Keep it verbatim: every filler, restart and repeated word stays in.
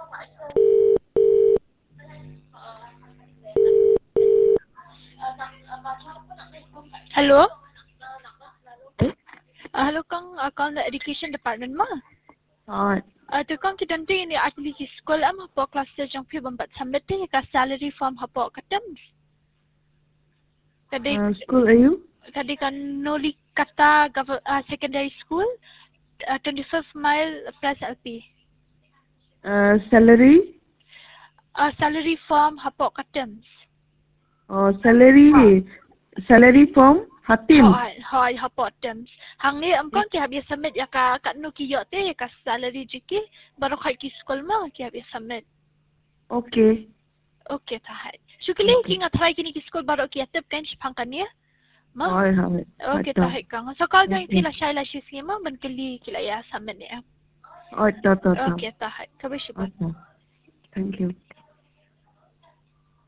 Hello. Uh, hello Kang, uh, Kang the Education Department ma. Rồi. Uh, tu Kang kita nanti ini actually di sekolah am hapo kelas yang pi bambat sambat ni ka salary form hapo katam. Kadi Uh, school are you? kadi kan noli kata uh, secondary school uh, twenty-fifth mile plus L P. Uh, salary? Uh, salary form hapo katam. Oh, salary. Salary form? Hatim. Hoi, hoi hapo katam. Hang ni am Kang ki habis submit ya ka kat no ki yo te ka salary jiki baru kai ki sekolah ma ki habis submit. Okay. Okay tahat. Syukuli okay. Ki ngatry kini ki sekolah baru ki atap kan sipangkan ya. Ma. Rồi, rồi. Okay tahat Kang. So kalau kan ki la syai la shi sima ban kali ki la ya submit ya. Rồi, to to to. Okay tahat. Kabeh syukur. Okay. Thank you.